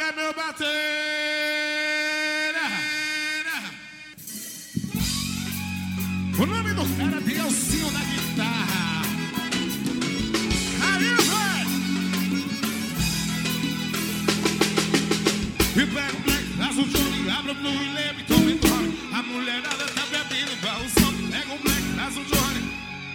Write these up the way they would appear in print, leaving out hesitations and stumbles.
Bora, meu batera! O nome do cara é Bielzinho na guitarra. Aí, vai! E pega o black, traz o Johnny, abre o blue e leme, toma e tome. A mulherada tá bebendo igual o som. Pega o black, traz o Johnny.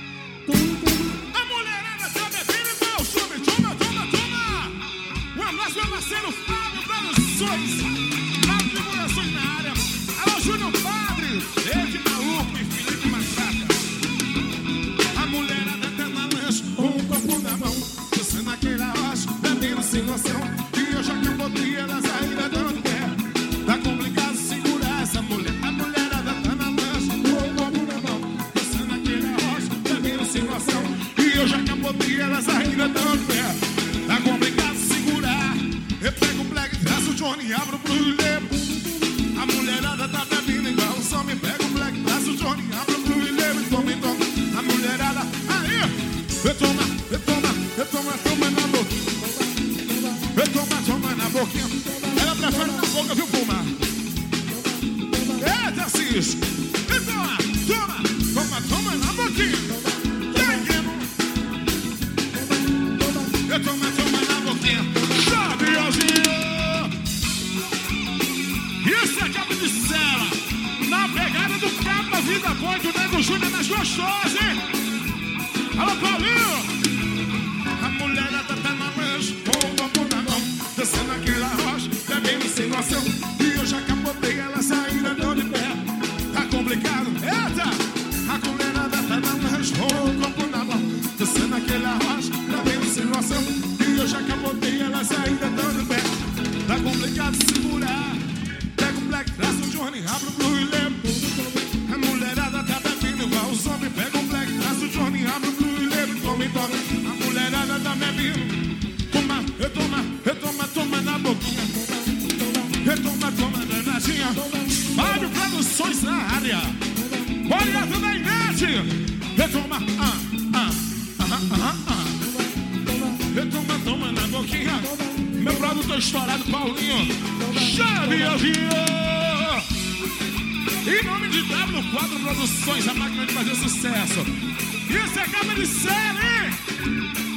A mulherada tá bebendo igual o som. Toma, toma, toma! Um abraço, meu parceiro Fábio Produções. Fábio Divulgações na área. Alô, Júnior Padre. Ed Maluco e Felipe Massata. A mulherada tá na lanche, com um copo na mão, descendo aquele arroz, bebendo sem noção. E eu já que eu botei elas ainda dando pé. Tá complicado segurar essa mulher. A mulherada tá na lanche, com um copo na mão, descendo aquele arroz, bebendo sem noção. E eu já que eu botei elas ainda dando pé. Tá complicado segurar. Eu pego o black, traz o Johnny, abro o blue e levo. A mulherada tá bebendo igual o som. Me pega o black, traz o Johnny, abro o blue e levo. Toma, toma. A mulherada, aí, toma na boquinha. Toma na boquinha. Ela prefere na boca, viu, Puma? Eita, Cis. Toma na boquinha. Toma na boquinha. Chave, Bielzinho. Isso é cabo de cela. Na pegada do cabo, a vida boa do Nego Júnior nas gostosas, hein? Alô, Paulinho! A mulherada tá na lanche, com o copo na mão, descendo aquele arroz, bebendo sem noção. E eu já capotei, ela ainda deu de pé. Tá complicado? Eita! A mulherada tá na lanche, com o copo na mão, descendo aquele arroz, bebendo sem noção. E eu já capotei, ela ainda deu de pé. Tá complicado segurar. Pega o black, traz o Johnny, abre o blue e lembra. A mulherada tá bebendo igual os homens. Pega o black, traz o Johnny, abre o blue e lembra. Toma. A mulherada tá bebendo. Toma na boquinha. Toma, danadinha. Fábio Produções na área. Boleto da Inete. Toma na boquinha. Meu produtor estourado, Paulinho. Chave, Bielzinho. Em nome de W4 Produções, a máquina de fazer sucesso. Isso é capa de série, hein?